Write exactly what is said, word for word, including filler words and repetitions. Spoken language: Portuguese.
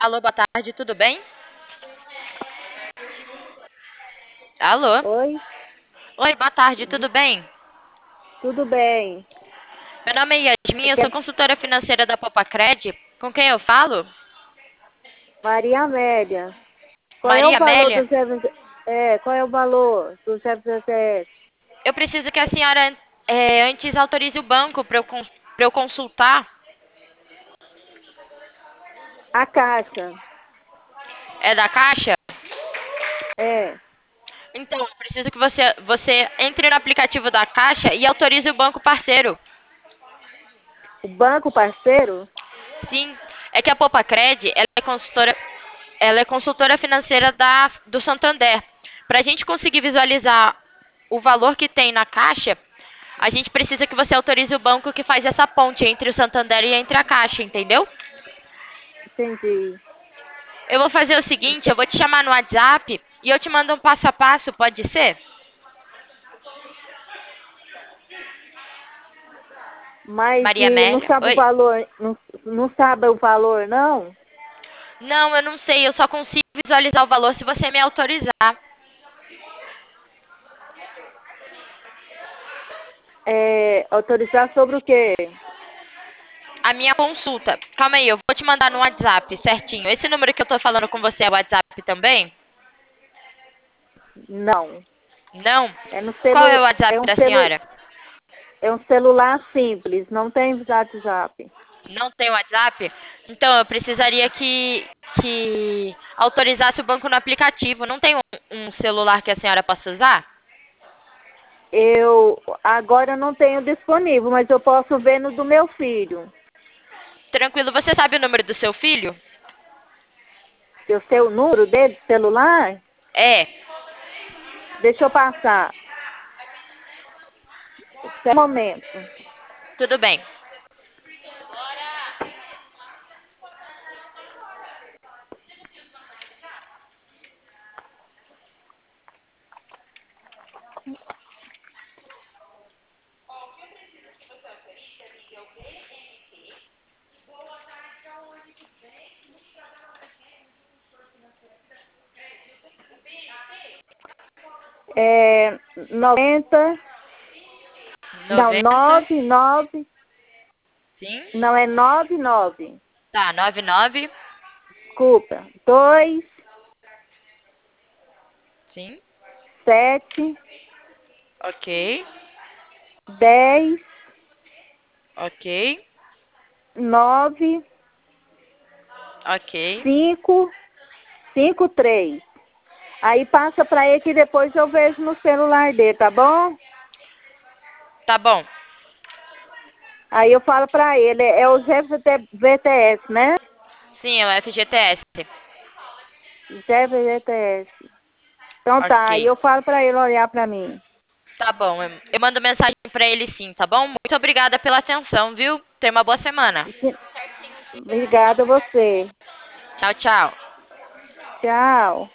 Alô, boa tarde, tudo bem? Alô? Oi, Oi, boa tarde, tudo bem? tudo bem? Meu nome é Yasmin, eu Aqui sou é consultora financeira da Popacred. Com quem eu falo? Maria Amélia. Qual é o Maria valor Amélia. do zero, é, qual é o valor do zero dezessete? Eu preciso que a senhora é, antes autorize o banco para eu, cons- pra eu consultar. A Caixa. É da Caixa? É, Então, eu preciso que você, você entre no aplicativo da Caixa e autorize o banco parceiro. o banco parceiro? Sim, é que a Popacred, ela é consultora, ela é consultora financeira da, do Santander. Para a gente conseguir visualizar o valor que tem na Caixa, a gente precisa que você autorize o banco que faz essa ponte entre o Santander e entre a Caixa, entendeu? Entendi. Eu vou fazer o seguinte, eu vou te chamar no WhatsApp e eu te mando um passo a passo, pode ser? Mas Maria e não Amélia, sabe o oi? valor, não, não sabe o valor, não? Não, eu não sei, eu só consigo visualizar o valor se você me autorizar. É, autorizar sobre o quê? A minha consulta. Calma aí, eu vou te mandar no WhatsApp, certinho. Esse número que eu tô falando com você é o WhatsApp também? Não. Não? É no Qual é o celu, WhatsApp é um da celu, senhora? é um celular simples, não tem WhatsApp. Não tem WhatsApp? Então, eu precisaria que, que autorizasse o banco no aplicativo. Não tem um, um celular que a senhora possa usar? Eu agora não tenho disponível, mas eu posso ver no do meu filho. Tranquilo, você sabe o número do seu filho? Eu sei o número dele, celular? É, Deixa eu passar. Só um momento. tudo bem. É noventa, não, Noventa. nove, nove, Sim. não é nove, nove. Tá, noventa e nove. Desculpa. Dois, Sim. sete, Ok. dez, Ok. nove, Ok. cinco, cinco, três. Aí passa para ele que depois eu vejo no celular dele, tá bom? Tá bom. Aí eu falo para ele, é o V T S, né? Sim, é o F G T S. V T S. Então tá, aí Ok. eu falo para ele olhar para mim. Tá bom. Eu eu mando mensagem pra ele sim, tá bom? Muito obrigada pela atenção, viu? Tenha uma boa semana. Obrigada a você. Tchau, tchau. Tchau.